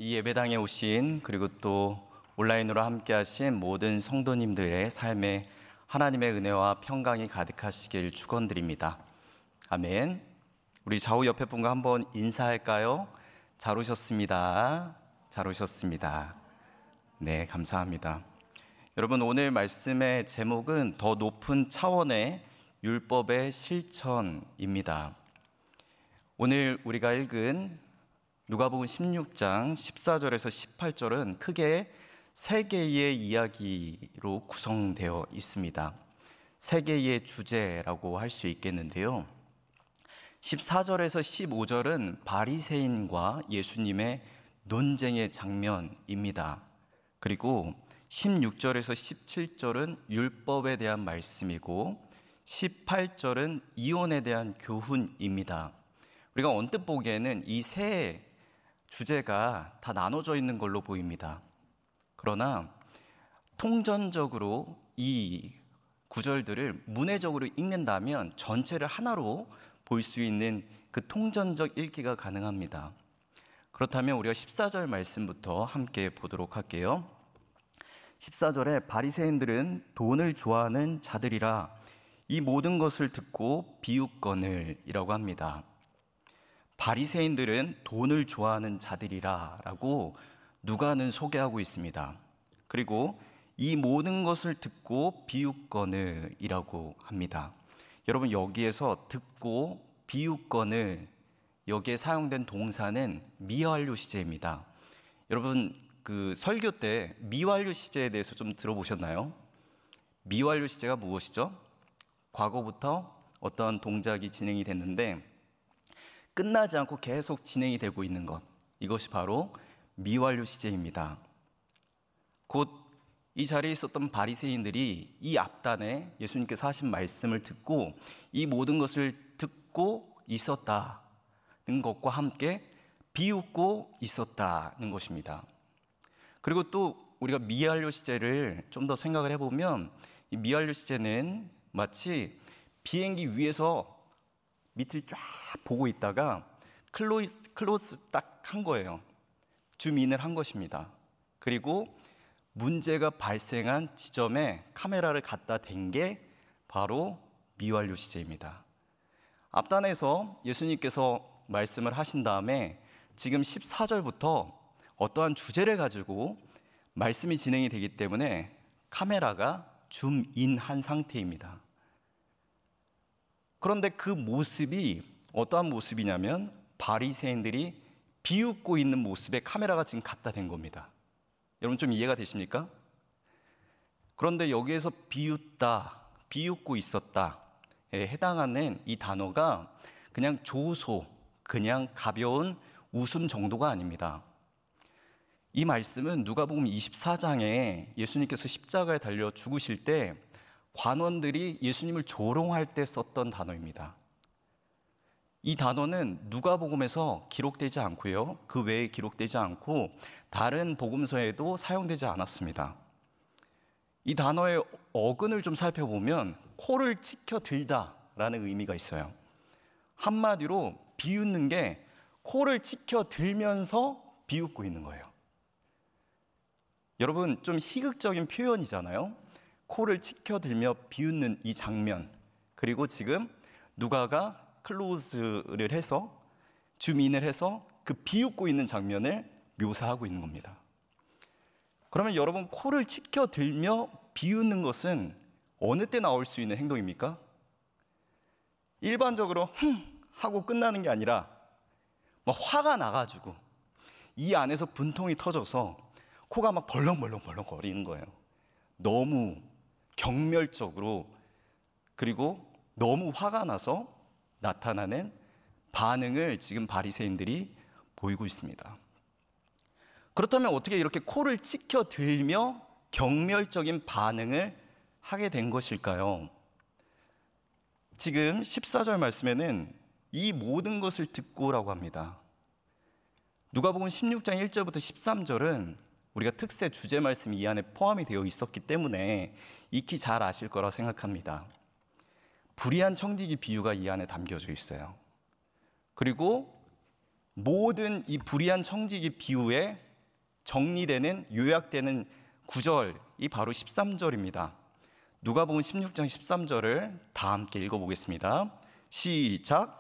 이 예배당에 오신 그리고 또 온라인으로 함께 하신 모든 성도님들의 삶에 하나님의 은혜와 평강이 가득하시길 축원드립니다. 아멘. 우리 좌우 옆에 분과 한번 인사할까요? 잘 오셨습니다. 잘 오셨습니다. 네, 감사합니다. 여러분, 오늘 말씀의 제목은 더 높은 차원의 율법의 실천입니다. 오늘 우리가 읽은 누가복음 16장 14절에서 18절은 크게 세 개의 이야기로 구성되어 있습니다. 세 개의 주제라고 할 수 있겠는데요. 14절에서 15절은 바리새인과 예수님의 논쟁의 장면입니다. 그리고 16절에서 17절은 율법에 대한 말씀이고 18절은 이혼에 대한 교훈입니다. 우리가 언뜻 보기에는 이 세 주제가 다 나눠져 있는 걸로 보입니다. 그러나 통전적으로 이 구절들을 문해적으로 읽는다면 전체를 하나로 볼 수 있는 그 통전적 읽기가 가능합니다. 그렇다면 우리가 14절 말씀부터 함께 보도록 할게요. 14절에 바리새인들은 돈을 좋아하는 자들이라 이 모든 것을 듣고 비웃거늘 이라고 합니다. 바리새인들은 돈을 좋아하는 자들이라 라고 누가는 소개하고 있습니다. 그리고 이 모든 것을 듣고 비웃거늘 이라고 합니다. 여러분, 여기에서 듣고 비웃거늘, 여기에 사용된 동사는 미완료 시제입니다. 여러분, 그 설교 때 미완료 시제에 대해서 좀 들어보셨나요? 미완료 시제가 무엇이죠? 과거부터 어떤 동작이 진행이 됐는데 끝나지 않고 계속 진행이 되고 있는 것, 이것이 바로 미완료 시제입니다. 곧 이 자리에 있었던 바리새인들이 이 앞단에 예수님께서 하신 말씀을 듣고 이 모든 것을 듣고 있었다는 것과 함께 비웃고 있었다는 것입니다. 그리고 또 우리가 미완료 시제를 좀 더 생각을 해보면 이 미완료 시제는 마치 비행기 위에서 밑을 쫙 보고 있다가 클로즈 딱 한 거예요. 줌인을 한 것입니다. 그리고 문제가 발생한 지점에 카메라를 갖다 댄 게 바로 미완료 시제입니다. 앞단에서 예수님께서 말씀을 하신 다음에 지금 14절부터 어떠한 주제를 가지고 말씀이 진행이 되기 때문에 카메라가 줌인한 상태입니다. 그런데 그 모습이 어떠한 모습이냐면 바리새인들이 비웃고 있는 모습에 카메라가 지금 갖다 댄 겁니다. 여러분, 좀 이해가 되십니까? 그런데 여기에서 비웃다, 비웃고 있었다에 해당하는 이 단어가 그냥 조소, 그냥 가벼운 웃음 정도가 아닙니다. 이 말씀은 누가복음 24장에 예수님께서 십자가에 달려 죽으실 때 관원들이 예수님을 조롱할 때 썼던 단어입니다. 이 단어는 누가복음에서 기록되지 않고요, 그 외에 기록되지 않고 다른 복음서에도 사용되지 않았습니다. 이 단어의 어근을 좀 살펴보면 코를 치켜 들다라는 의미가 있어요. 한마디로 비웃는 게 코를 치켜 들면서 비웃고 있는 거예요. 여러분, 좀 희극적인 표현이잖아요. 코를 치켜들며 비웃는 이 장면, 그리고 지금 누가가 클로즈를 해서 줌인을 해서 그 비웃고 있는 장면을 묘사하고 있는 겁니다. 그러면 여러분, 코를 치켜들며 비웃는 것은 어느 때 나올 수 있는 행동입니까? 일반적으로 하고 끝나는 게 아니라 막 화가 나가지고 이 안에서 분통이 터져서 코가 막 벌렁벌렁 거리는 거예요. 너무 경멸적으로, 그리고 너무 화가 나서 나타나는 반응을 지금 바리새인들이 보이고 있습니다. 그렇다면 어떻게 이렇게 코를 치켜 들며 경멸적인 반응을 하게 된 것일까요? 지금 14절 말씀에는 이 모든 것을 듣고라고 합니다. 누가복음 16장 1절부터 13절은 우리가 특세 주제 말씀이 이 안에 포함이 되어 있었기 때문에 익히 잘 아실 거라 생각합니다. 불의한 청지기 비유가 이 안에 담겨져 있어요. 그리고 모든 이 불의한 청지기 비유의 정리되는, 요약되는 구절이 바로 13절입니다. 누가복음 16장 13절을 다 함께 읽어보겠습니다. 시작.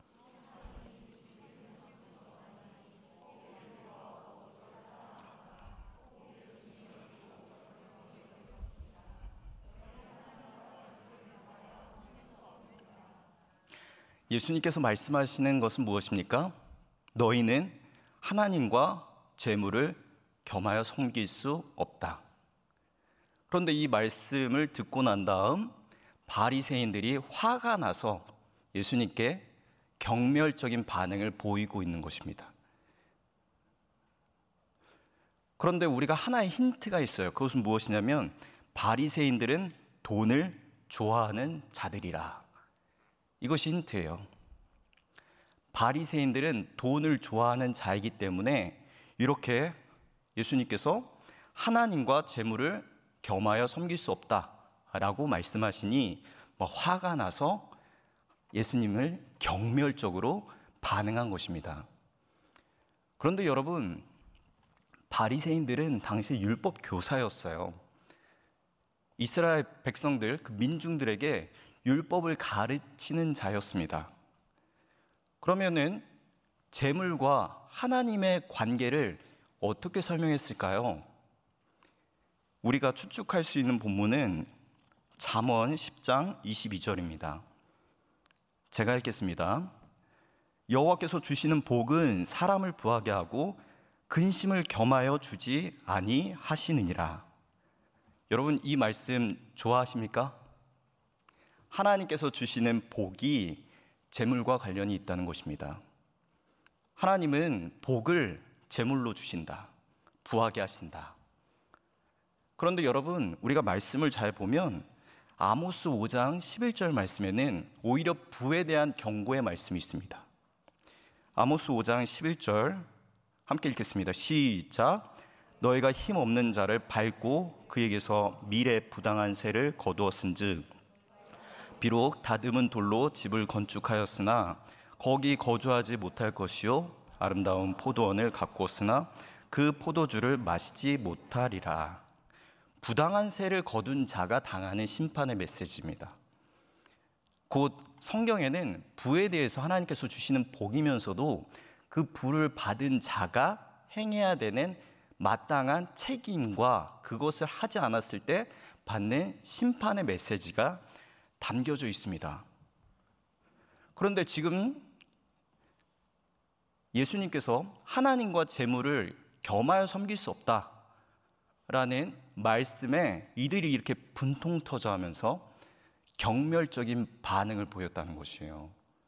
예수님께서 말씀하시는 것은 무엇입니까? 너희는 하나님과 재물을 겸하여 섬길 수 없다. 그런데 이 말씀을 듣고 난 다음 바리새인들이 화가 나서 예수님께 경멸적인 반응을 보이고 있는 것입니다. 그런데 우리가 하나의 힌트가 있어요. 그것은 무엇이냐면 바리새인들은 돈을 좋아하는 자들이라. 이것이 힌트예요. 바리새인들은 돈을 좋아하는 자이기 때문에 이렇게 예수님께서 하나님과 재물을 겸하여 섬길 수 없다라고 말씀하시니 화가 나서 예수님을 경멸적으로 반응한 것입니다. 그런데 여러분, 바리새인들은 당시 율법 교사였어요. 이스라엘 백성들, 그 민중들에게 율법을 가르치는 자였습니다. 그러면은 재물과 하나님의 관계를 어떻게 설명했을까요? 우리가 추측할 수 있는 본문은 잠언 10장 22절입니다. 제가 읽겠습니다. 여호와께서 주시는 복은 사람을 부하게 하고 근심을 겸하여 주지 아니하시느니라. 여러분, 이 말씀 좋아하십니까? 하나님께서 주시는 복이 재물과 관련이 있다는 것입니다. 하나님은 복을 재물로 주신다. 부하게 하신다. 그런데 여러분, 우리가 말씀을 잘 보면 아모스 5장 11절 말씀에는 오히려 부에 대한 경고의 말씀이 있습니다. 아모스 5장 11절 함께 읽겠습니다. 시작. 너희가 힘없는 자를 밟고 그에게서 미래 부당한 세를 거두었은즉 비록 다듬은 돌로 집을 건축하였으나 거기 거주하지 못할 것이요 아름다운 포도원을 가꾸었으나 그 포도주를 마시지 못하리라. 부당한 세를 거둔 자가 당하는 심판의 메시지입니다. 곧 성경에는 부에 대해서 하나님께서 주시는 복이면서도 그 부를 받은 자가 행해야 되는 마땅한 책임과 그것을 하지 않았을 때 받는 심판의 메시지가 담겨져 있습니다. 그런데 지금 예수님께서 하나님과 재물을 겸하여 섬길 수 없다라는 말씀에 이들이 이렇게 분통 터져 하면서 경멸적인 반응을 보였다는 것이에요.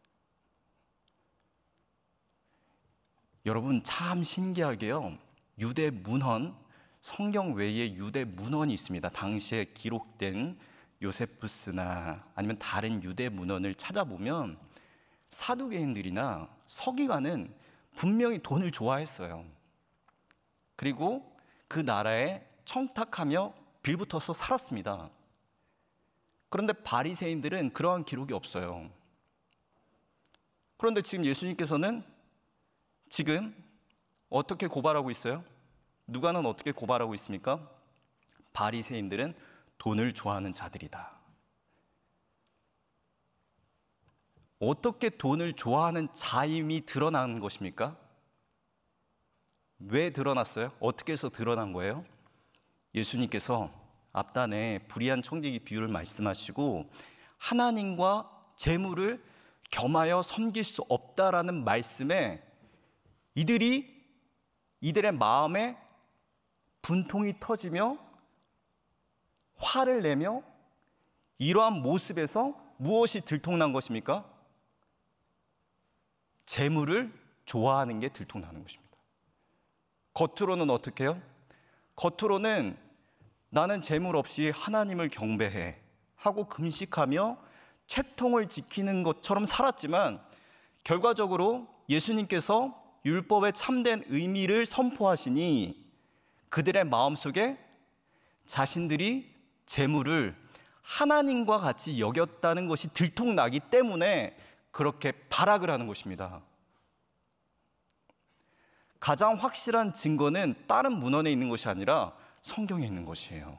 여러분, 참 신기하게요. 유대 문헌, 성경 외에 유대 문헌이 있습니다. 당시에 기록된 요세푸스나 아니면 다른 유대 문헌을 찾아보면 사두개인들이나 서기관은 분명히 돈을 좋아했어요. 그리고 그 나라에 청탁하며 빌붙어서 살았습니다. 그런데 바리새인들은 그러한 기록이 없어요. 그런데 지금 예수님께서는 지금 어떻게 고발하고 있어요? 누가는 어떻게 고발하고 있습니까? 바리새인들은 돈을 좋아하는 자들이다. 어떻게 돈을 좋아하는 자임이 드러난 것입니까? 왜 드러났어요? 어떻게 해서 드러난 거예요? 예수님께서 앞단에 불의한 청지기 비유를 말씀하시고 하나님과 재물을 겸하여 섬길 수 없다라는 말씀에 이들의 마음에 분통이 터지며 화를 내며 이러한 모습에서 무엇이 들통난 것입니까? 재물을 좋아하는 게 들통나는 것입니다. 겉으로는 어떻게 해요? 겉으로는 나는 재물 없이 하나님을 경배해 하고 금식하며 채통을 지키는 것처럼 살았지만 결과적으로 예수님께서 율법의 참된 의미를 선포하시니 그들의 마음속에 자신들이 재물을 하나님과 같이 여겼다는 것이 들통나기 때문에 그렇게 발악을 하는 것입니다. 가장 확실한 증거는 다른 문헌에 있는 것이 아니라 성경에 있는 것이에요.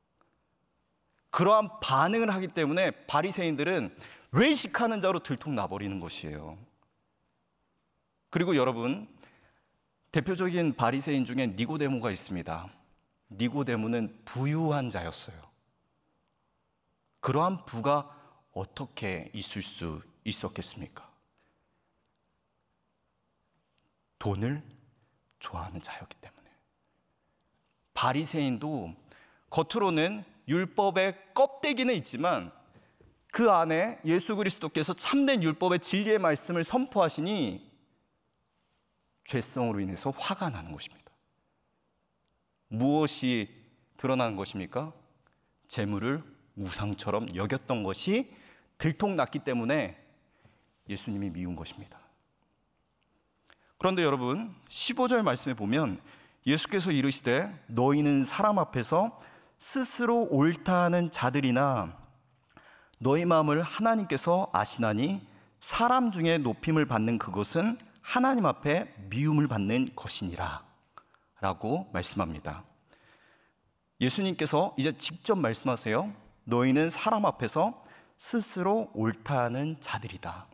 그러한 반응을 하기 때문에 바리새인들은 외식하는 자로 들통나버리는 것이에요. 그리고 여러분, 대표적인 바리새인 중에 니고데모가 있습니다. 니고데모는 부유한 자였어요. 그러한 부가 어떻게 있을 수 있었겠습니까? 돈을 좋아하는 자였기 때문에. 바리새인도 겉으로는 율법의 껍데기는 있지만 그 안에 예수 그리스도께서 참된 율법의 진리의 말씀을 선포하시니 죄성으로 인해서 화가 나는 것입니다. 무엇이 드러나는 것입니까? 재물을 우상처럼 여겼던 것이 들통났기 때문에 예수님이 미운 것입니다. 그런데 여러분, 15절 말씀에 보면 예수께서 이르시되 너희는 사람 앞에서 스스로 옳다 하는 자들이나 너희 마음을 하나님께서 아시나니 사람 중에 높임을 받는 그것은 하나님 앞에 미움을 받는 것이니라 라고 말씀합니다. 예수님께서 이제 직접 말씀하세요. 너희는 사람 앞에서 스스로 옳다 하는 자들이다.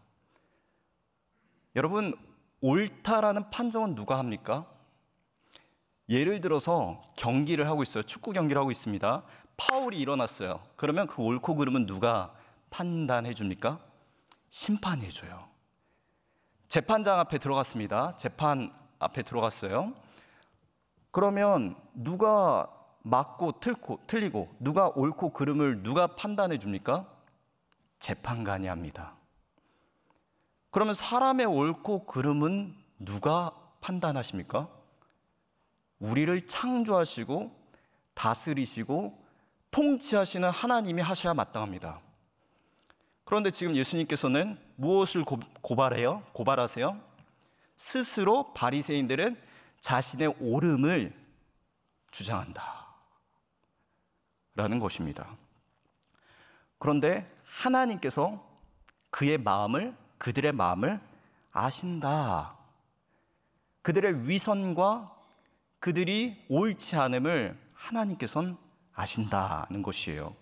여러분, 옳다라는 판정은 누가 합니까? 예를 들어서 경기를 하고 있어요. 축구 경기를 하고 있습니다. 파울이 일어났어요. 그러면 그 옳고 그름은 누가 판단해 줍니까? 심판해 줘요. 재판장 앞에 들어갔습니다. 재판 앞에 들어갔어요. 그러면 누가 맞고 틀리고 누가 옳고 그름을 누가 판단해 줍니까? 재판관이 합니다. 그러면 사람의 옳고 그름은 누가 판단하십니까? 우리를 창조하시고 다스리시고 통치하시는 하나님이 하셔야 마땅합니다. 그런데 지금 예수님께서는 무엇을 고발하세요? 스스로 바리새인들은 자신의 옳음을 주장한다 라는 것입니다. 그런데 하나님께서 그들의 마음을 아신다. 그들의 위선과 그들이 옳지 않음을 하나님께서는 아신다는 것이에요.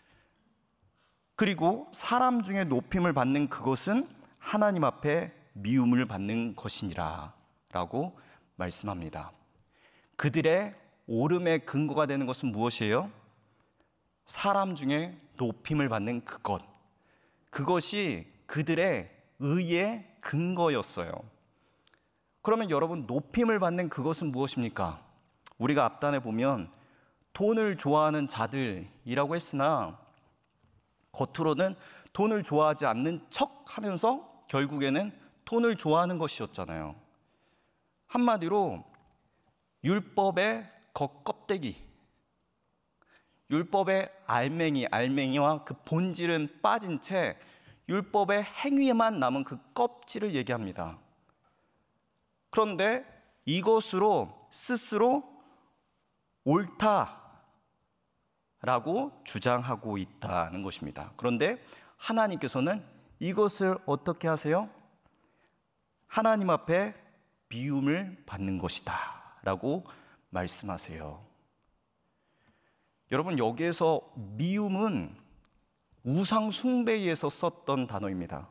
그리고 사람 중에 높임을 받는 그것은 하나님 앞에 미움을 받는 것이니라 라고 말씀합니다. 그들의 옳음의 근거가 되는 것은 무엇이에요? 사람 중에 높임을 받는 그것이 그들의 의의 근거였어요. 그러면 여러분, 높임을 받는 그것은 무엇입니까? 우리가 앞단에 보면 돈을 좋아하는 자들이라고 했으나 겉으로는 돈을 좋아하지 않는 척 하면서 결국에는 돈을 좋아하는 것이었잖아요. 한마디로 율법의 겉껍데기, 율법의 알맹이와 그 본질은 빠진 채 율법의 행위에만 남은 그 껍질을 얘기합니다. 그런데 이것으로 스스로 옳다라고 주장하고 있다는 것입니다. 그런데 하나님께서는 이것을 어떻게 하세요? 하나님 앞에 미움을 받는 것이다 라고 말씀하세요. 여러분, 여기에서 미움은 우상 숭배에서 썼던 단어입니다.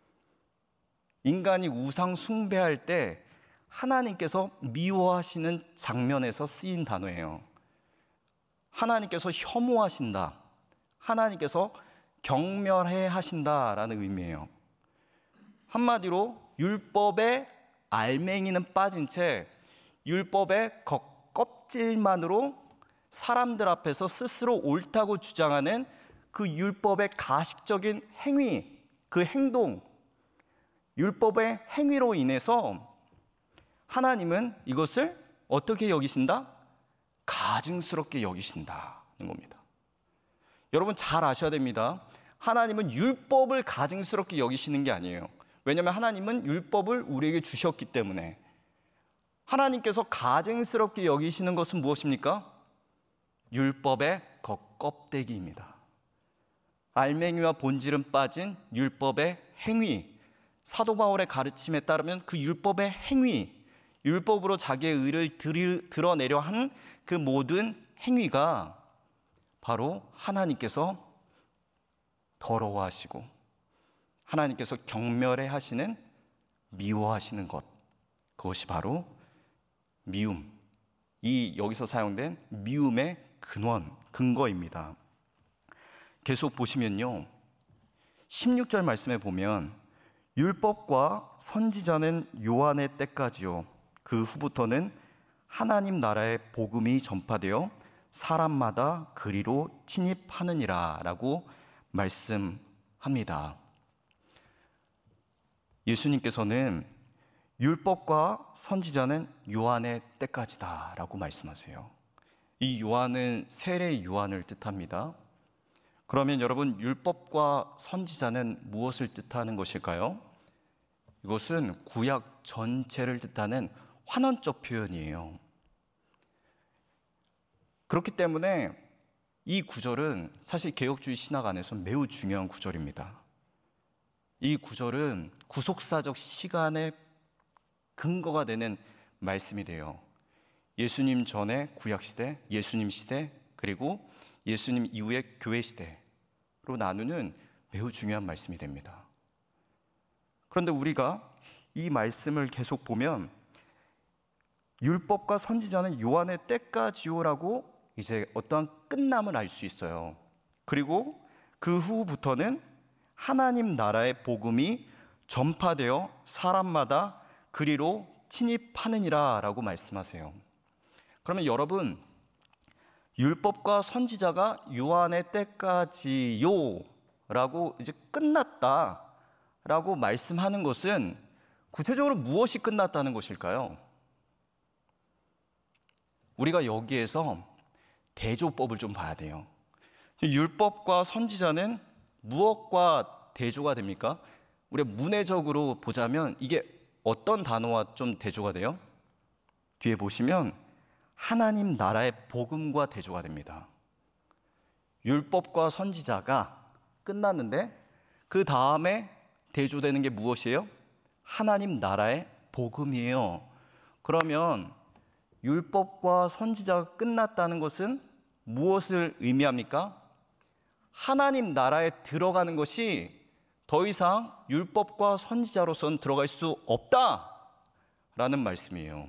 인간이 우상 숭배할 때 하나님께서 미워하시는 장면에서 쓰인 단어예요. 하나님께서 혐오하신다, 하나님께서 경멸해 하신다라는 의미예요. 한마디로 율법의 알맹이는 빠진 채 율법의 껍질만으로 사람들 앞에서 스스로 옳다고 주장하는 그 율법의 가식적인 행위, 그 행동, 율법의 행위로 인해서 하나님은 이것을 어떻게 여기신다? 가증스럽게 여기신다는 겁니다. 여러분, 잘 아셔야 됩니다. 하나님은 율법을 가증스럽게 여기시는 게 아니에요. 왜냐하면 하나님은 율법을 우리에게 주셨기 때문에. 하나님께서 가증스럽게 여기시는 것은 무엇입니까? 율법의 겉껍데기입니다. 알맹이와 본질은 빠진 율법의 행위, 사도 바울의 가르침에 따르면 그 율법의 행위, 율법으로 자기의 의를 드러내려 한 그 모든 행위가 바로 하나님께서 더러워하시고 하나님께서 경멸해 하시는, 미워하시는 것, 그것이 바로 미움, 이 여기서 사용된 미움의 근거입니다. 계속 보시면요, 16절 말씀에 보면 율법과 선지자는 요한의 때까지요, 그 후부터는 하나님 나라의 복음이 전파되어 사람마다 그리로 침입하느니라 라고 말씀합니다. 예수님께서는 율법과 선지자는 요한의 때까지다 라고 말씀하세요. 이 요한은 세례 요한을 뜻합니다. 그러면 여러분, 율법과 선지자는 무엇을 뜻하는 것일까요? 이것은 구약 전체를 뜻하는 환원적 표현이에요. 그렇기 때문에 이 구절은 사실 개혁주의 신학 안에서 매우 중요한 구절입니다. 이 구절은 구속사적 시간의 근거가 되는 말씀이 돼요. 예수님 전에 구약시대, 예수님 시대, 그리고 예수님 이후의 교회 시대로 나누는 매우 중요한 말씀이 됩니다. 그런데 우리가 이 말씀을 계속 보면 율법과 선지자는 요한의 때까지요라고 이제 어떠한 끝남을 알 수 있어요. 그리고 그 후부터는 하나님 나라의 복음이 전파되어 사람마다 그리로 침입하느니라 라고 말씀하세요. 그러면 여러분, 율법과 선지자가 요한의 때까지요 라고 이제 끝났다 라고 말씀하는 것은 구체적으로 무엇이 끝났다는 것일까요? 우리가 여기에서 대조법을 좀 봐야 돼요. 율법과 선지자는 무엇과 대조가 됩니까? 우리가 문해적으로 보자면 이게 어떤 단어와 좀 대조가 돼요? 뒤에 보시면 하나님 나라의 복음과 대조가 됩니다. 율법과 선지자가 끝났는데 그 다음에 대조되는 게 무엇이에요? 하나님 나라의 복음이에요. 그러면 율법과 선지자가 끝났다는 것은 무엇을 의미합니까? 하나님 나라에 들어가는 것이 더 이상 율법과 선지자로서는 들어갈 수 없다라는 말씀이에요.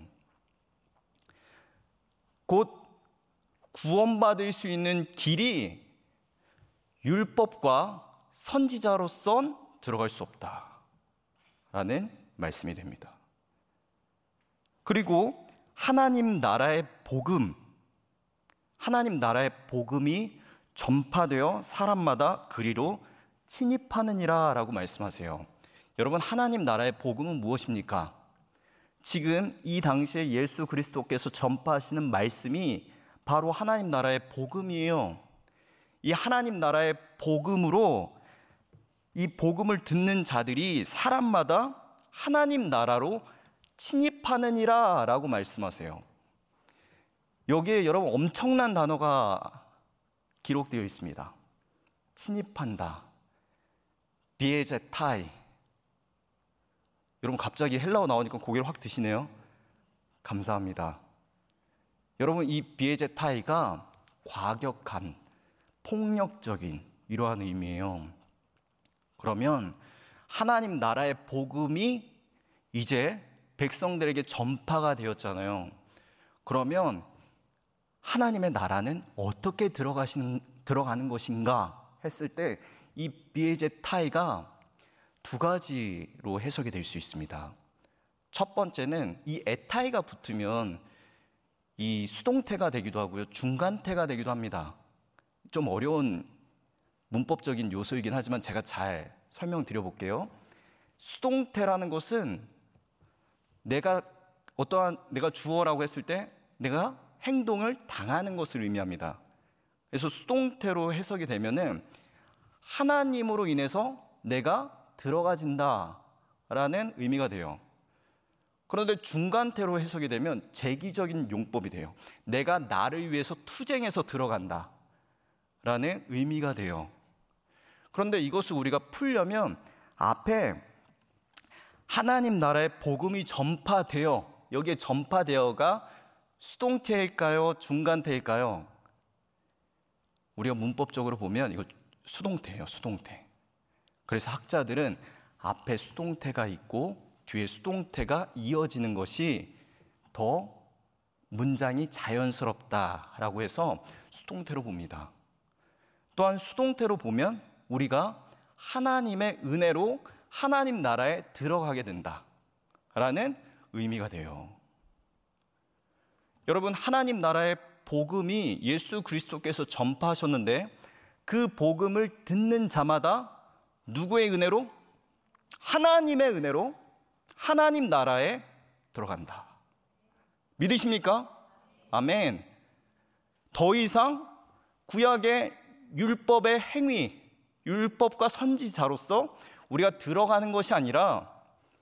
곧 구원받을 수 있는 길이 율법과 선지자로선 들어갈 수 없다라는 말씀이 됩니다. 그리고 하나님 나라의 복음이 전파되어 사람마다 그리로 침입하느니라 라고 말씀하세요. 여러분, 하나님 나라의 복음은 무엇입니까? 지금 이 당시에 예수 그리스도께서 전파하시는 말씀이 바로 하나님 나라의 복음이에요. 이 하나님 나라의 복음으로 이 복음을 듣는 자들이 사람마다 하나님 나라로 침입하느니라 라고 말씀하세요. 여기에 여러분 엄청난 단어가 기록되어 있습니다. 침입한다, 비에제타이. 여러분 갑자기 헬라어 나오니까 고개를 확 드시네요. 감사합니다. 여러분, 이 비에제타이가 과격한, 폭력적인 이러한 의미예요. 그러면 하나님 나라의 복음이 이제 백성들에게 전파가 되었잖아요. 그러면 하나님의 나라는 어떻게 들어가는 것인가 했을 때 이 비에제타이가 두 가지로 해석이 될 수 있습니다. 첫 번째는 이 에타이가 붙으면 이 수동태가 되기도 하고요, 중간태가 되기도 합니다. 좀 어려운 문법적인 요소이긴 하지만 제가 잘 설명드려 볼게요. 수동태라는 것은 내가 주어라고 했을 때 내가 행동을 당하는 것을 의미합니다. 그래서 수동태로 해석이 되면은 하나님으로 인해서 내가 들어가진다라는 의미가 돼요. 그런데 중간태로 해석이 되면 재기적인 용법이 돼요. 내가 나를 위해서 투쟁해서 들어간다라는 의미가 돼요. 그런데 이것을 우리가 풀려면 앞에 하나님 나라의 복음이 전파되어 여기에 전파되어가 수동태일까요? 중간태일까요? 우리가 문법적으로 보면 이거 수동태예요, 수동태. 그래서 학자들은 앞에 수동태가 있고 뒤에 수동태가 이어지는 것이 더 문장이 자연스럽다라고 해서 수동태로 봅니다. 또한 수동태로 보면 우리가 하나님의 은혜로 하나님 나라에 들어가게 된다라는 의미가 돼요. 여러분, 하나님 나라의 복음이 예수 그리스도께서 전파하셨는데 그 복음을 듣는 자마다 누구의 은혜로? 하나님의 은혜로 하나님 나라에 들어간다. 믿으십니까? 아멘. 더 이상 구약의 율법의 행위, 율법과 선지자로서 우리가 들어가는 것이 아니라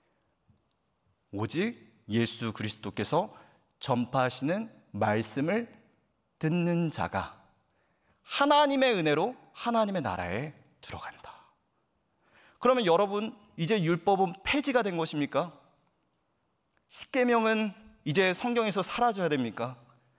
오직 예수 그리스도께서 전파하시는 말씀을 듣는 자가 하나님의 은혜로 하나님의 나라에 들어간다. 그러면 여러분, 이제 율법은 폐지가 된 것입니까? 십계명은 이제 성경에서 사라져야 됩니까?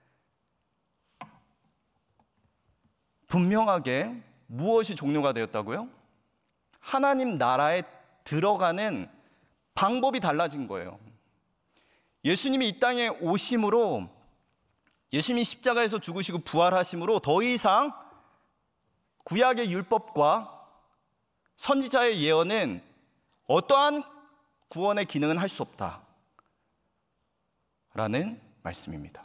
분명하게 무엇이 종료가 되었다고요? 하나님 나라에 들어가는 방법이 달라진 거예요. 예수님이 이 땅에 오심으로, 예수님이 십자가에서 죽으시고 부활하심으로 더 이상 구약의 율법과 선지자의 예언은 어떠한 구원의 기능은 할 수 없다 라는 말씀입니다.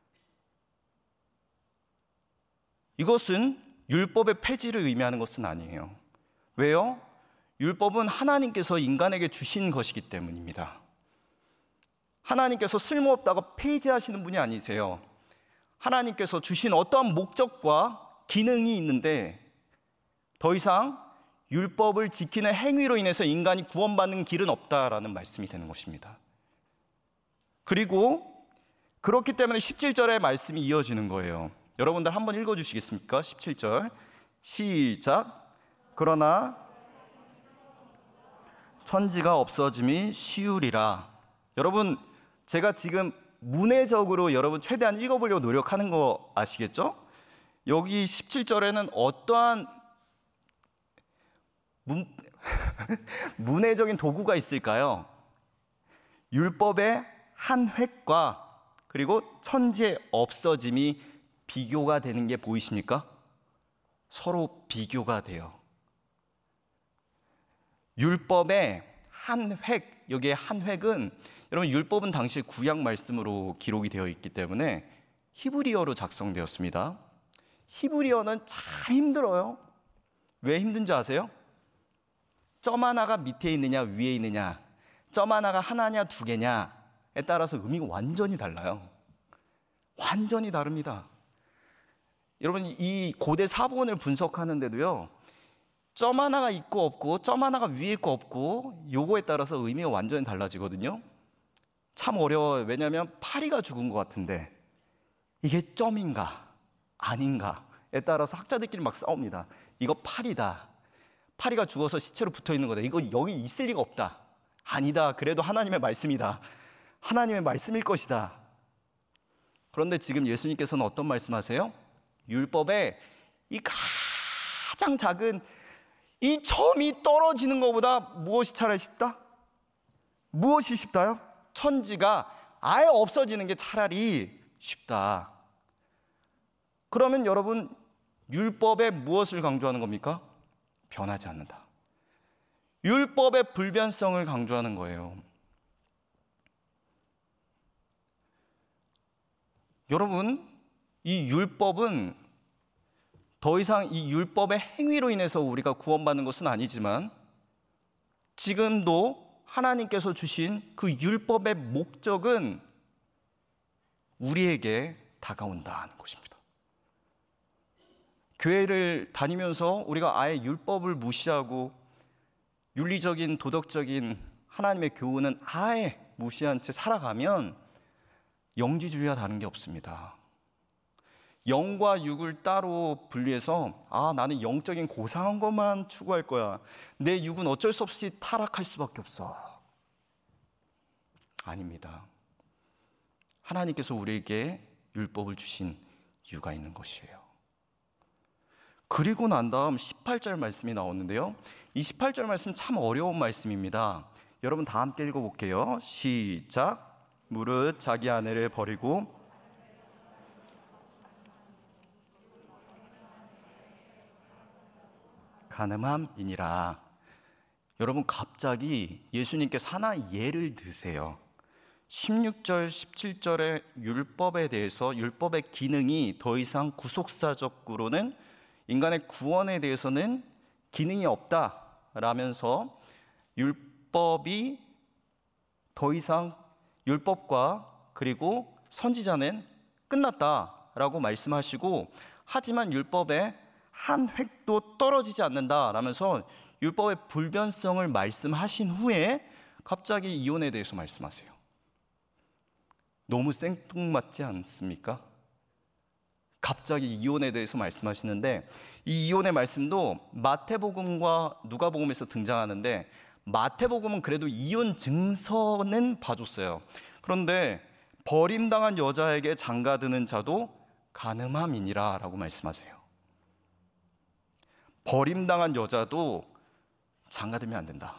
이것은 율법의 폐지를 의미하는 것은 아니에요. 왜요? 율법은 하나님께서 인간에게 주신 것이기 때문입니다. 하나님께서 쓸모없다고 폐지하시는 분이 아니세요. 하나님께서 주신 어떠한 목적과 기능이 있는데 더 이상 율법을 지키는 행위로 인해서 인간이 구원받는 길은 없다라는 말씀이 되는 것입니다. 그리고 그렇기 때문에 17절의 말씀이 이어지는 거예요. 여러분들 한번 읽어주시겠습니까? 17절 시작. 그러나 천지가 없어짐이 쉬우리라. 여러분, 제가 지금 문해적으로 여러분 최대한 읽어보려고 노력하는 거 아시겠죠? 여기 17절에는 어떠한 문해적인 도구가 있을까요? 율법의 한 획과 그리고 천지의 없어짐이 비교가 되는 게 보이십니까? 서로 비교가 돼요. 율법의 한 획, 여기에 한 획은 여러분 율법은 당시 구약 말씀으로 기록이 되어 있기 때문에 히브리어로 작성되었습니다. 히브리어는 참 힘들어요. 왜 힘든지 아세요? 점 하나가 밑에 있느냐 위에 있느냐, 점 하나가 하나냐 두 개냐에 따라서 의미가 완전히 달라요. 완전히 다릅니다. 여러분, 이 고대 사본을 분석하는데도요, 점 하나가 있고 없고 점 하나가 위에 있고 없고 요거에 따라서 의미가 완전히 달라지거든요. 참 어려워요. 왜냐하면 파리가 죽은 것 같은데 이게 점인가 아닌가에 따라서 학자들끼리 막 싸웁니다. 이거 파리다, 파리가 죽어서 시체로 붙어있는 거다, 이거 여기 있을 리가 없다, 아니다, 그래도 하나님의 말씀이다, 하나님의 말씀일 것이다. 그런데 지금 예수님께서는 어떤 말씀하세요? 율법에 이 가장 작은 이 점이 떨어지는 것보다 무엇이 차라리 쉽다? 무엇이 쉽다요? 천지가 아예 없어지는 게 차라리 쉽다. 그러면 여러분, 율법에 무엇을 강조하는 겁니까? 변하지 않는다. 율법의 불변성을 강조하는 거예요. 여러분, 이 율법은 더 이상 이 율법의 행위로 인해서 우리가 구원받는 것은 아니지만 지금도 하나님께서 주신 그 율법의 목적은 우리에게 다가온다는 것입니다. 교회를 다니면서 우리가 아예 율법을 무시하고 윤리적인 도덕적인 하나님의 교훈은 아예 무시한 채 살아가면 영지주의와 다른 게 없습니다. 영과 육을 따로 분리해서 나는 영적인 고상한 것만 추구할 거야, 내 육은 어쩔 수 없이 타락할 수밖에 없어. 아닙니다. 하나님께서 우리에게 율법을 주신 이유가 있는 것이에요. 그리고 난 다음 18절 말씀이 나오는데요. 이 18절 말씀 참 어려운 말씀입니다. 여러분 다 함께 읽어볼게요. 시작. 무릇 자기 아내를 버리고 가늠함이니라. 여러분 갑자기 예수님께서 하나 예를 드세요. 16절, 17절의 율법에 대해서 율법의 기능이 더 이상 구속사적으로는 인간의 구원에 대해서는 기능이 없다라면서 율법이 더 이상 율법과 그리고 선지자는 끝났다라고 말씀하시고 하지만 율법에 한 획도 떨어지지 않는다라면서 율법의 불변성을 말씀하신 후에 갑자기 이혼에 대해서 말씀하세요. 너무 생뚱맞지 않습니까? 갑자기 이혼에 대해서 말씀하시는데 이 이혼의 말씀도 마태복음과 누가복음에서 등장하는데 마태복음은 그래도 이혼 증서는 봐줬어요. 그런데 버림당한 여자에게 장가드는 자도 간음함이니라 라고 말씀하세요. 버림당한 여자도 장가들면 안 된다.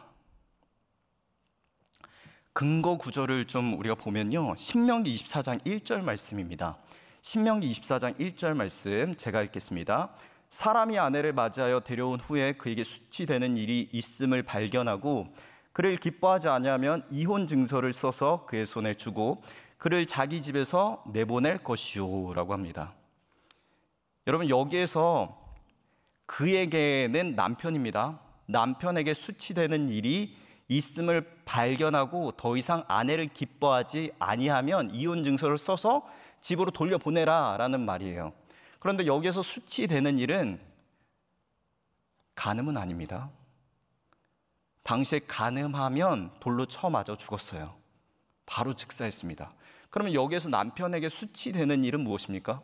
근거 구절을 좀 우리가 보면요, 신명기 24장 1절 말씀입니다. 신명기 24장 1절 말씀 제가 읽겠습니다. 사람이 아내를 맞이하여 데려온 후에 그에게 수치되는 일이 있음을 발견하고 그를 기뻐하지 아니하면 이혼 증서를 써서 그의 손에 주고 그를 자기 집에서 내보낼 것이요 라고 합니다. 여러분 여기에서 그에게는 남편입니다. 남편에게 수치되는 일이 있음을 발견하고 더 이상 아내를 기뻐하지 아니하면 이혼 증서를 써서 집으로 돌려보내라 라는 말이에요. 그런데 여기에서 수치되는 일은 간음은 아닙니다. 당시에 간음하면 돌로 쳐 맞아 죽었어요. 바로 즉사했습니다. 그러면 여기에서 남편에게 수치되는 일은 무엇입니까?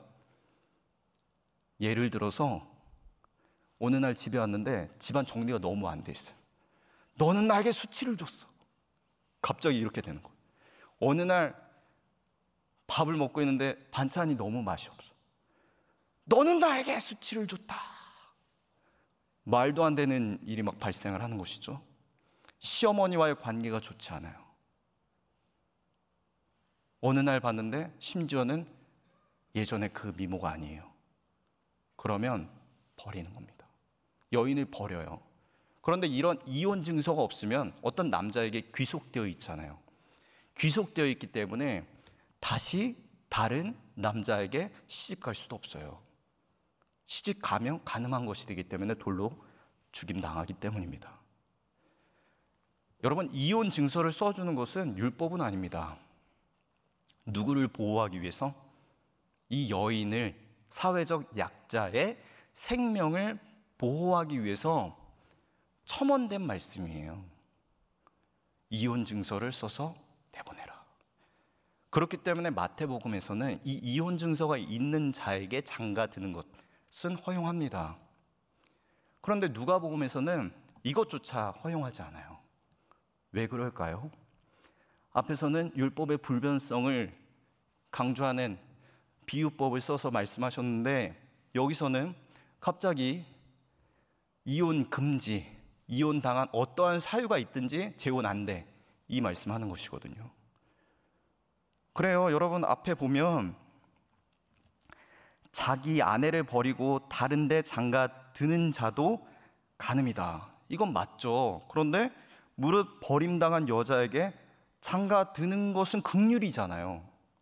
예를 들어서 어느 날 집에 왔는데 집안 정리가 너무 안 돼 있어요. 너는 나에게 수치를 줬어. 갑자기 이렇게 되는 거예요. 어느 날 밥을 먹고 있는데 반찬이 너무 맛이 없어. 너는 나에게 수치를 줬다. 말도 안 되는 일이 막 발생을 하는 것이죠. 시어머니와의 관계가 좋지 않아요. 어느 날 봤는데 심지어는 예전에 그 미모가 아니에요. 그러면 버리는 겁니다. 여인을 버려요. 그런데 이런 이혼 증서가 없으면 어떤 남자에게 귀속되어 있잖아요. 귀속되어 있기 때문에 다시 다른 남자에게 시집 갈 수도 없어요. 시집 가면 간음한 것이 되기 때문에 돌로 죽임당하기 때문입니다. 여러분 이혼 증서를 써주는 것은 율법은 아닙니다. 누구를 보호하기 위해서? 이 여인을 사회적 약자의 생명을 보호하기 위해서 첨언된 말씀이에요. 이혼 증서를 써서 내보내라. 그렇기 때문에 마태복음에서는 이 이혼 증서가 있는 자에게 장가드는 것은 허용합니다. 그런데 누가복음에서는 이것조차 허용하지 않아요. 왜 그럴까요? 앞에서는 율법의 불변성을 강조하는 비유법을 써서 말씀하셨는데 여기서는 갑자기 이혼 금지, 이혼 당한 어떠한 사유가 있든지 재혼 안 돼. 이 말씀하는 것이거든요. 그래요. 여러분 앞에 보면 자기 아내를 버리고 다른 데 장가 드는 자도 간음이다. 이건 맞죠. 그런데 무릇 버림당한 여자에게 장가 드는 것은 긍휼이잖아요.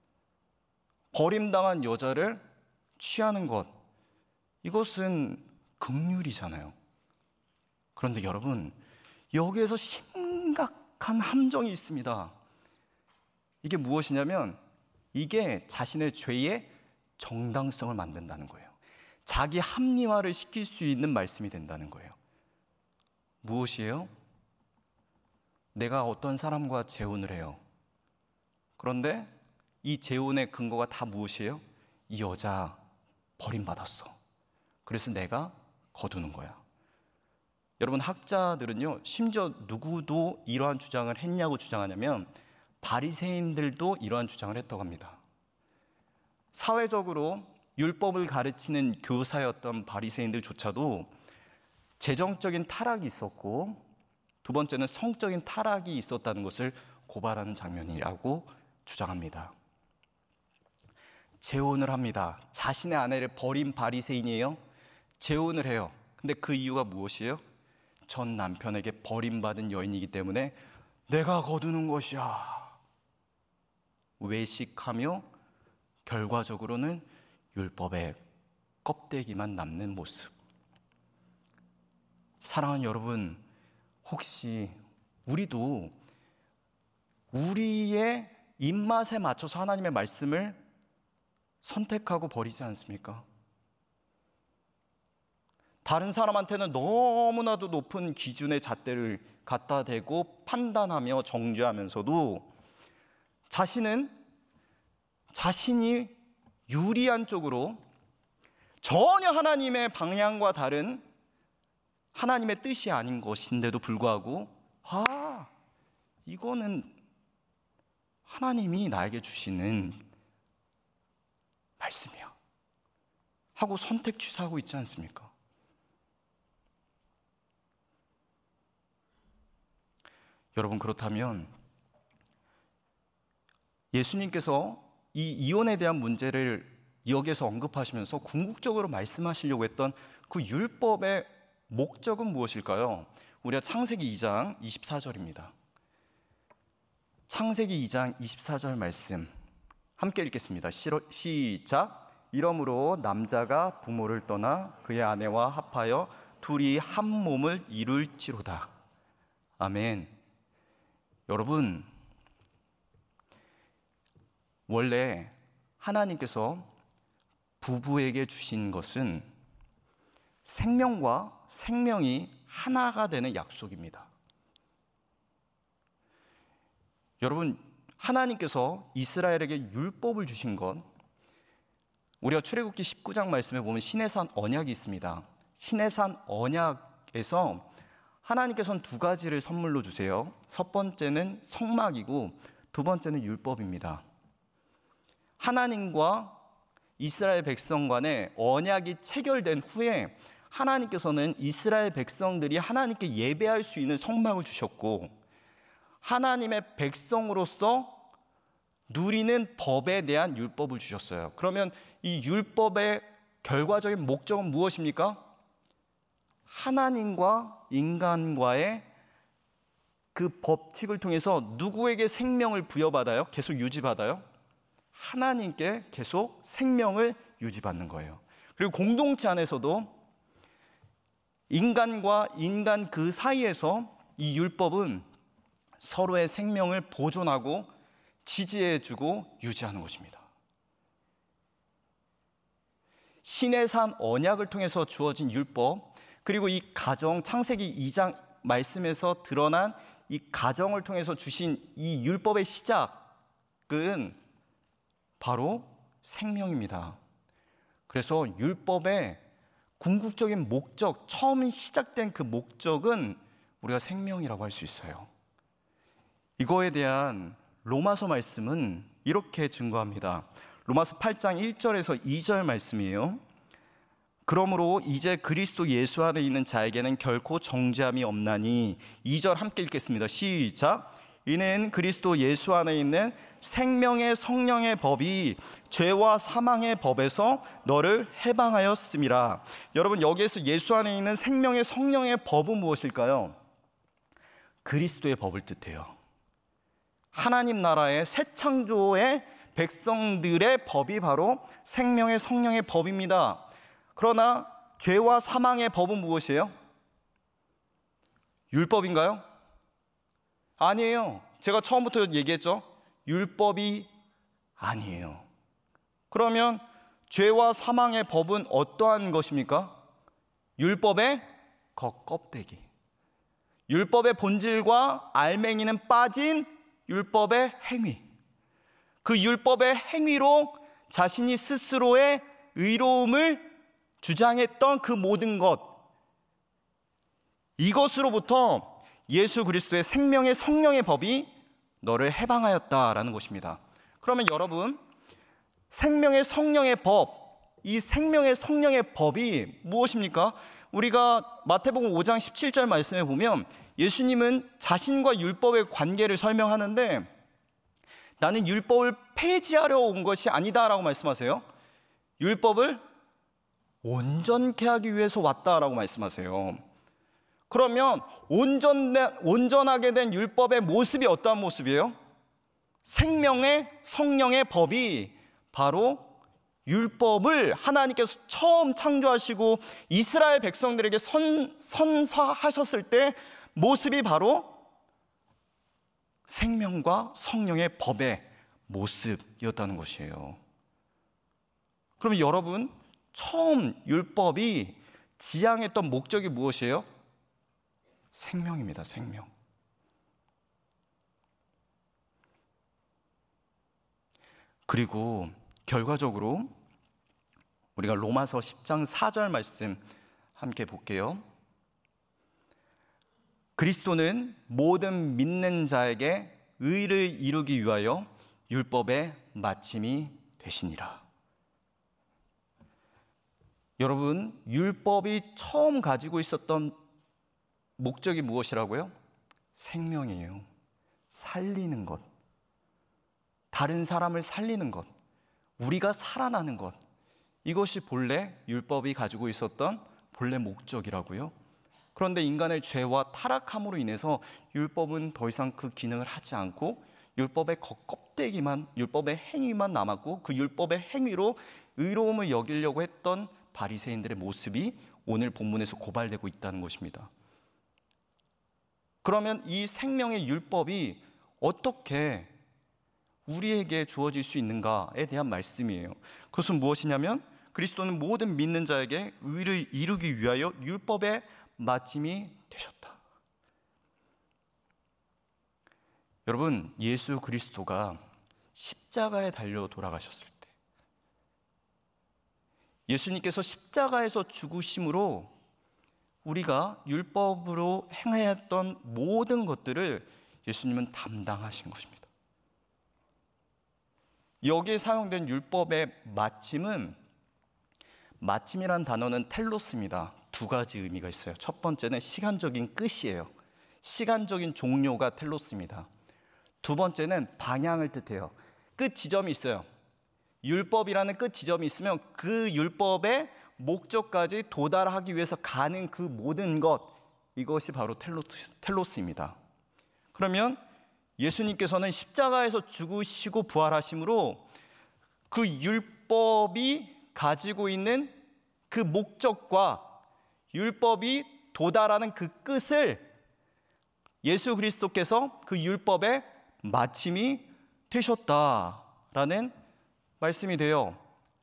버림당한 여자를 취하는 것, 이것은 긍휼이잖아요. 그런데 여러분 여기에서 심각한 함정이 있습니다. 이게 무엇이냐면 이게 자신의 죄의 정당성을 만든다는 거예요. 자기 합리화를 시킬 수 있는 말씀이 된다는 거예요. 무엇이에요? 내가 어떤 사람과 재혼을 해요. 그런데 이 재혼의 근거가 다 무엇이에요? 이 여자 버림받았어. 그래서 내가 거두는 거야. 여러분 학자들은요, 심지어 누구도 이러한 주장을 했냐고 주장하냐면 바리새인들도 이러한 주장을 했다고 합니다. 사회적으로 율법을 가르치는 교사였던 바리새인들조차도 재정적인 타락이 있었고, 두 번째는 성적인 타락이 있었다는 것을 고발하는 장면이라고 주장합니다. 재혼을 합니다. 자신의 아내를 버린 바리새인이에요. 재혼을 해요. 근데 그 이유가 무엇이에요? 전 남편에게 버림받은 여인이기 때문에 내가 거두는 것이야. 외식하며 결과적으로는 율법의 껍데기만 남는 모습. 사랑하는 여러분, 혹시 우리도 우리의 입맛에 맞춰서 하나님의 말씀을 선택하고 버리지 않습니까? 다른 사람한테는 너무나도 높은 기준의 잣대를 갖다 대고 판단하며 정죄하면서도 자신이 유리한 쪽으로 전혀 하나님의 방향과 다른 하나님의 뜻이 아닌 것인데도 불구하고 이거는 하나님이 나에게 주시는 말씀이야 하고 선택 취사하고 있지 않습니까? 여러분, 그렇다면 예수님께서 이 이혼에 대한 문제를 여기에서 언급하시면서 궁극적으로 말씀하시려고 했던 그 율법의 목적은 무엇일까요? 우리가 창세기 2장 24절입니다. 창세기 2장 24절 말씀 함께 읽겠습니다. 시작. 이러므로 남자가 부모를 떠나 그의 아내와 합하여 둘이 한 몸을 이룰지로다. 아멘. 여러분, 원래 하나님께서 부부에게 주신 것은 생명과 생명이 하나가 되는 약속입니다. 여러분, 하나님께서 이스라엘에게 율법을 주신 것, 우리가 출애굽기 19장 말씀에 보면 시내산 언약이 있습니다. 시내산 언약에서 하나님께서는 두 가지를 선물로 주세요. 첫 번째는 성막이고 두 번째는 율법입니다. 하나님과 이스라엘 백성 간의 언약이 체결된 후에 하나님께서는 이스라엘 백성들이 하나님께 예배할 수 있는 성막을 주셨고, 하나님의 백성으로서 누리는 법에 대한 율법을 주셨어요. 그러면 이 율법의 결과적인 목적은 무엇입니까? 하나님과 인간과의 그 법칙을 통해서 누구에게 생명을 부여받아요? 계속 유지받아요? 하나님께 계속 생명을 유지받는 거예요. 그리고 공동체 안에서도 인간과 인간 그 사이에서 이 율법은 서로의 생명을 보존하고 지지해주고 유지하는 것입니다. 시내산 언약을 통해서 주어진 율법, 그리고 이 가정, 창세기 2장 말씀에서 드러난 이 가정을 통해서 주신 이 율법의 시작은 바로 생명입니다. 그래서 율법의 궁극적인 목적, 처음 시작된 그 목적은 우리가 생명이라고 할 수 있어요. 이거에 대한 로마서 말씀은 이렇게 증거합니다. 로마서 8장 1절에서 2절 말씀이에요. 그러므로 이제 그리스도 예수 안에 있는 자에게는 결코 정죄함이 없나니, 2절 함께 읽겠습니다. 시작. 이는 그리스도 예수 안에 있는 생명의 성령의 법이 죄와 사망의 법에서 너를 해방하였음이라. 여러분, 여기에서 예수 안에 있는 생명의 성령의 법은 무엇일까요? 그리스도의 법을 뜻해요. 하나님 나라의 새 창조의 백성들의 법이 바로 생명의 성령의 법입니다. 그러나 죄와 사망의 법은 무엇이에요? 율법인가요? 아니에요. 제가 처음부터 얘기했죠. 율법이 아니에요. 그러면 죄와 사망의 법은 어떠한 것입니까? 율법의 겉껍데기. 율법의 본질과 알맹이는 빠진 율법의 행위. 그 율법의 행위로 자신이 스스로의 의로움을 주장했던 그 모든 것, 이것으로부터 예수 그리스도의 생명의 성령의 법이 너를 해방하였다라는 것입니다. 그러면 여러분, 생명의 성령의 법, 이 생명의 성령의 법이 무엇입니까? 우리가 마태복음 5장 17절 말씀에 보면 예수님은 자신과 율법의 관계를 설명하는데 나는 율법을 폐지하려 온 것이 아니다라고 말씀하세요. 율법을 온전케 하기 위해서 왔다라고 말씀하세요. 그러면 온전하게 된 율법의 모습이 어떠한 모습이에요? 생명의 성령의 법이 바로 율법을 하나님께서 처음 창조하시고 이스라엘 백성들에게 선사하셨을 때 모습이 바로 생명과 성령의 법의 모습이었다는 것이에요. 그러면 여러분, 처음 율법이 지향했던 목적이 무엇이에요? 생명입니다. 생명. 그리고 결과적으로 우리가 로마서 10장 4절 말씀 함께 볼게요. 그리스도는 모든 믿는 자에게 의를 이루기 위하여 율법의 마침이 되시니라. 여러분, 율법이 처음 가지고 있었던 목적이 무엇이라고요? 생명이에요. 살리는 것. 다른 사람을 살리는 것. 우리가 살아나는 것. 이것이 본래 율법이 가지고 있었던 본래 목적이라고요. 그런데 인간의 죄와 타락함으로 인해서 율법은 더 이상 그 기능을 하지 않고 율법의 겉껍데기만, 율법의 행위만 남았고 그 율법의 행위로 의로움을 여기려고 했던 바리새인들의 모습이 오늘 본문에서 고발되고 있다는 것입니다. 그러면 이 생명의 율법이 어떻게 우리에게 주어질 수 있는가에 대한 말씀이에요. 그것은 무엇이냐면 그리스도는 모든 믿는 자에게 의를 이루기 위하여 율법의 마침이 되셨다. 여러분, 예수 그리스도가 십자가에 달려 돌아가셨을 때 예수님께서 십자가에서 죽으심으로 우리가 율법으로 행해야 했던 모든 것들을 예수님은 담당하신 것입니다. 여기에 사용된 율법의 마침은, 마침이란 단어는 텔로스입니다. 두 가지 의미가 있어요. 첫 번째는 시간적인 끝이에요. 시간적인 종료가 텔로스입니다. 두 번째는 방향을 뜻해요. 끝 지점이 있어요. 율법이라는 끝 지점이 있으면 그 율법의 목적까지 도달하기 위해서 가는 그 모든 것, 이것이 바로 텔로스입니다. 그러면 예수님께서는 십자가에서 죽으시고 부활하심으로 그 율법이 가지고 있는 그 목적과 율법이 도달하는 그 끝을 예수 그리스도께서 그 율법의 마침이 되셨다라는 말씀이 돼요.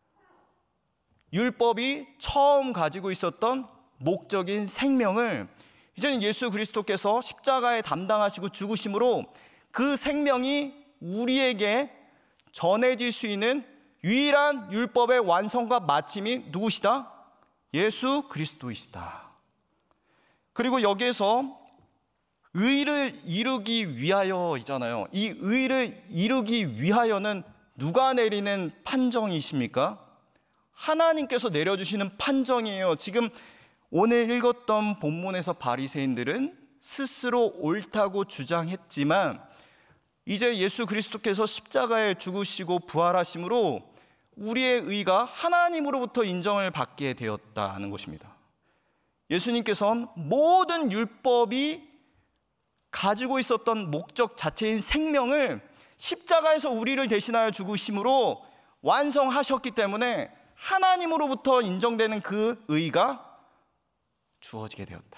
율법이 처음 가지고 있었던 목적인 생명을 이제는 예수 그리스도께서 십자가에 담당하시고 죽으심으로 그 생명이 우리에게 전해질 수 있는 유일한 율법의 완성과 마침이 누구시다? 예수 그리스도이시다. 그리고 여기에서 의를 이루기 위하여이잖아요. 이 의를 이루기 위하여는 누가 내리는 판정이십니까? 하나님께서 내려주시는 판정이에요. 지금 오늘 읽었던 본문에서 바리새인들은 스스로 옳다고 주장했지만 이제 예수 그리스도께서 십자가에 죽으시고 부활하심으로 우리의 의가 하나님으로부터 인정을 받게 되었다는 것입니다. 예수님께서는 모든 율법이 가지고 있었던 목적 자체인 생명을 십자가에서 우리를 대신하여 죽으심으로 완성하셨기 때문에 하나님으로부터 인정되는 그 의가 주어지게 되었다.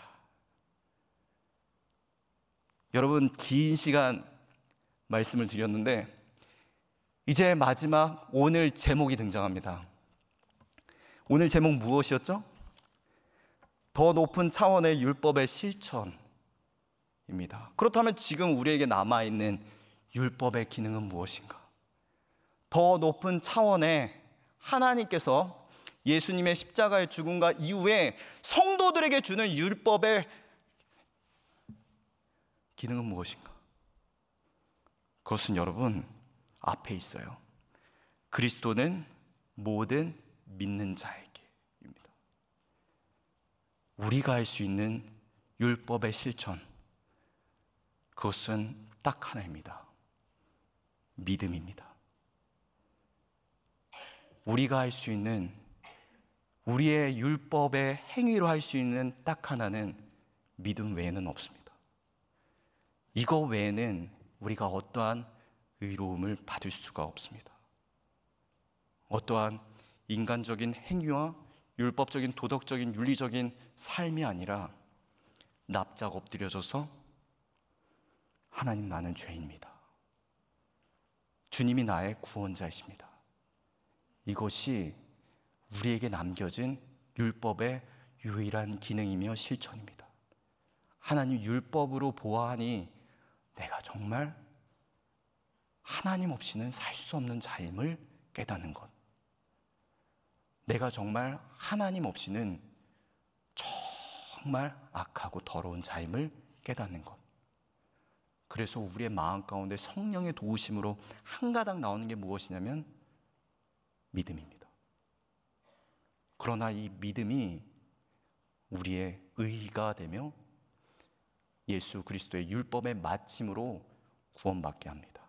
여러분, 긴 시간 말씀을 드렸는데 이제 마지막 오늘 제목이 등장합니다. 오늘 제목 무엇이었죠? 더 높은 차원의 율법의 실천입니다. 그렇다면 지금 우리에게 남아있는 율법의 기능은 무엇인가? 더 높은 차원의 하나님께서 예수님의 십자가의 죽음과 이후에 성도들에게 주는 율법의 기능은 무엇인가? 그것은 여러분 앞에 있어요. 그리스도는 모든 믿는 자에게입니다. 우리가 할 수 있는 율법의 실천, 그것은 딱 하나입니다. 믿음입니다. 우리가 할 수 있는, 우리의 율법의 행위로 할 수 있는 딱 하나는 믿음 외에는 없습니다. 이거 외에는 우리가 어떠한 의로움을 받을 수가 없습니다. 어떠한 인간적인 행위와 율법적인 도덕적인 윤리적인 삶이 아니라 납작 엎드려져서 하나님, 나는 죄인입니다. 주님이 나의 구원자이십니다. 이것이 우리에게 남겨진 율법의 유일한 기능이며 실천입니다. 하나님 율법으로 보아하니 내가 정말 하나님 없이는 살 수 없는 자임을 깨닫는 것. 내가 정말 하나님 없이는 정말 악하고 더러운 자임을 깨닫는 것. 그래서 우리의 마음 가운데 성령의 도우심으로 한 가닥 나오는 게 무엇이냐면 믿음입니다. 그러나 이 믿음이 우리의 의의가 되며 예수 그리스도의 율법의 마침으로 구원받게 합니다.